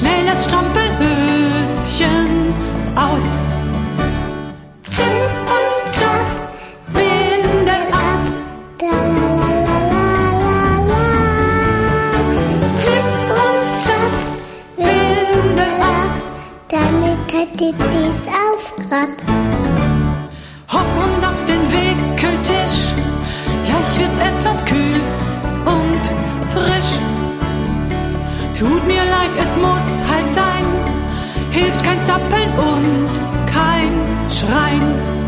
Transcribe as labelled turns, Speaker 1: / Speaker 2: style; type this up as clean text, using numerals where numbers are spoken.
Speaker 1: schnell das Strampelhöschen aus. Zip und zap, Windel ab. Zip und zap, Windel ab.
Speaker 2: Damit hat die dies aufgrab.
Speaker 1: Hopp und auf den Wickeltisch, gleich wird's etwas kühl und frisch. Tut mir leid, es muss halt sein, hilft kein Zappeln und kein Schreien.